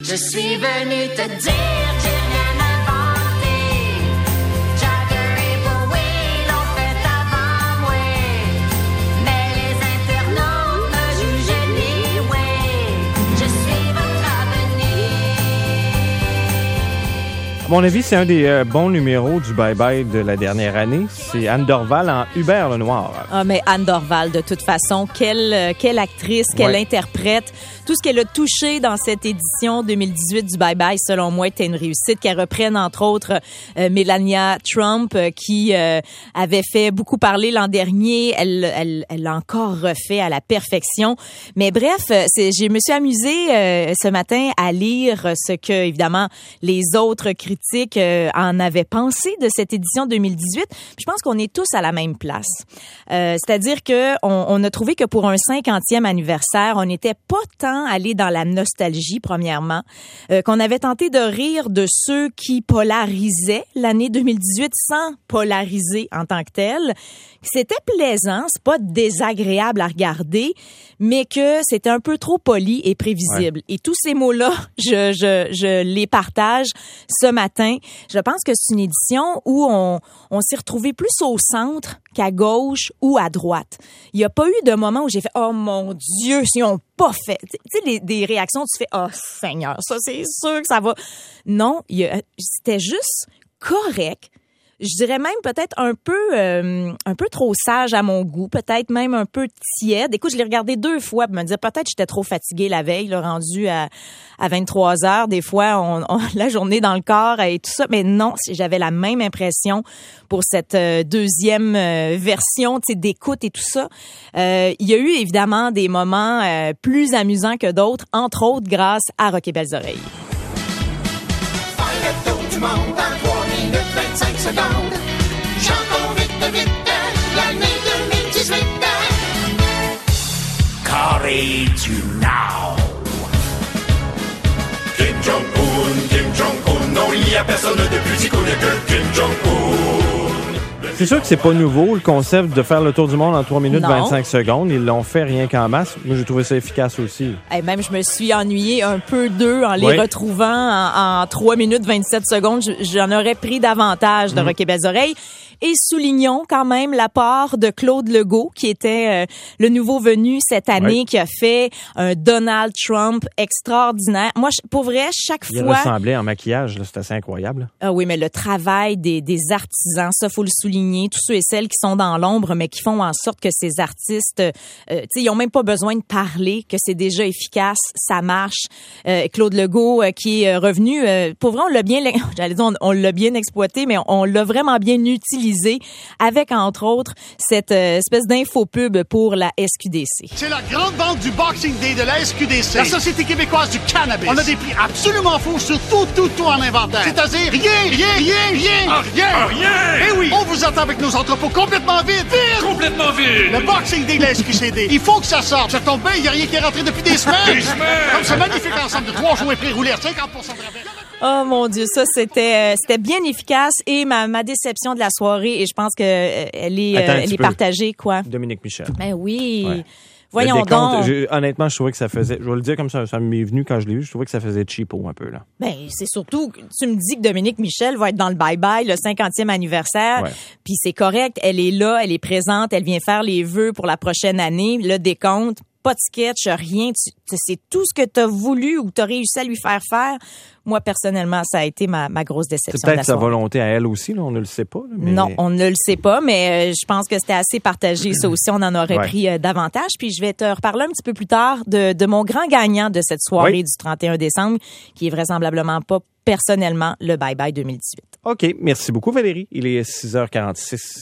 Je suis venue te dire que j'ai rien inventé. Jagger et Bowie l'ont fait avant moi. Mais les internautes me jugent anyway. Je suis votre avenir. À mon avis, c'est un des bons numéros du bye-bye de la dernière année. C'est Anne Dorval en Hubert Lenoir. Ah, mais Anne Dorval, de toute façon, quelle actrice, quelle interprète. Tout ce qu'elle a touché dans cette édition 2018 du Bye Bye, selon moi, était une réussite. Qu'elle reprenne, entre autres, Melania Trump, qui avait fait beaucoup parler l'an dernier. Elle l'a encore refait à la perfection. Mais bref, je me suis amusée ce matin à lire ce que, évidemment, les autres critiques en avaient pensé de cette édition 2018. Puis je pense qu'on est tous à la même place. C'est-à-dire que on a trouvé que pour un 50e anniversaire, on n'était pas tant allé dans la nostalgie, premièrement, qu'on avait tenté de rire de ceux qui polarisaient l'année 2018 sans polariser en tant que tel. C'était plaisant, c'est pas désagréable à regarder, mais que c'était un peu trop poli et prévisible. Ouais. Et tous ces mots-là, je les partage ce matin. Je pense que c'est une édition où on s'est retrouvé plus au centre qu'à gauche ou à droite. Il n'y a pas eu de moment où j'ai fait « Oh mon Dieu, si on pas fait! » Tu sais, des réactions, tu fais « Oh Seigneur, ça c'est sûr que ça va! » Non, c'était juste correct. Je dirais même peut-être un peu trop sage à mon goût, peut-être même un peu tiède. Écoute, je l'ai regardé 2 fois pour me dire peut-être j'étais trop fatiguée la veille, là, rendue à 23 heures. Des fois, la journée dans le corps et tout ça. Mais non, j'avais la même impression pour cette deuxième version, tu sais, d'écoute et tout ça. Il y a eu évidemment des moments plus amusants que d'autres, entre autres grâce à Rock et Belles Oreilles. Monde en 3 minutes 25 secondes. Chantons vite, l'année 2018. Qu'aurais-tu now? Kim Jong-un, non, il n'y a personne de plus iconique que Kim Jong-un. C'est sûr que c'est pas nouveau, le concept de faire le tour du monde en 3 minutes 25 secondes. Ils l'ont fait rien qu'en masse. Moi, j'ai trouvé ça efficace aussi. Et même, je me suis ennuyée un peu d'eux en les retrouvant en 3 minutes 27 secondes. J'en aurais pris davantage de Rock et Belles Oreilles. Et soulignons quand même l'apport de Claude Legault, qui était le nouveau venu cette année, qui a fait un Donald Trump extraordinaire. Moi, pour vrai, chaque fois... Il ressemblait en maquillage, là, c'était assez incroyable. Ah oui, mais le travail des artisans, ça, faut le souligner. Tous ceux et celles qui sont dans l'ombre, mais qui font en sorte que ces artistes, tu sais, ils ont même pas besoin de parler, que c'est déjà efficace, ça marche. Claude Legault, qui est revenu, pour vrai, on l'a bien exploité, mais on l'a vraiment bien utilisé avec, entre autres, cette espèce d'infopub pour la SQDC. C'est la grande vente du Boxing Day de la SQDC, la Société québécoise du cannabis. On a des prix absolument fous sur tout en inventaire. C'est-à-dire rien. Eh oui, on vous attend avec nos entrepôts complètement vides. Complètement vide. Le Boxing Day de la SQCD. Il faut que ça sorte. Ça tombe bien, il n'y a rien qui est rentré depuis des semaines. Comme ce magnifique ensemble de 3 jouets pré-roulés à 50% de rabais. Oh mon Dieu, ça c'était bien efficace et ma déception de la soirée, et je pense que elle est partagée, quoi. Dominique Michel. Ben oui. Ouais. Voyons donc. Honnêtement, je trouvais que ça faisait, je vais le dire comme ça m'est venu quand je l'ai vu, je trouvais que ça faisait cheapo un peu, là. Ben, c'est surtout, tu me dis que Dominique Michel va être dans le bye-bye, le 50e anniversaire, puis c'est correct, elle est là, elle est présente, elle vient faire les vœux pour la prochaine année, le décompte, pas de sketch, rien, c'est tout ce que t'as voulu ou t'as réussi à lui faire faire. Moi, personnellement, ça a été ma grosse déception. C'est peut-être sa volonté à elle aussi, là, on ne le sait pas. Là, mais... Non, on ne le sait pas, mais je pense que c'était assez partagé. Ça aussi, on en aurait pris davantage. Puis je vais te reparler un petit peu plus tard de mon grand gagnant de cette soirée du 31 décembre, qui est vraisemblablement pas personnellement le Bye Bye 2018. OK, merci beaucoup Valérie. Il est 6h46.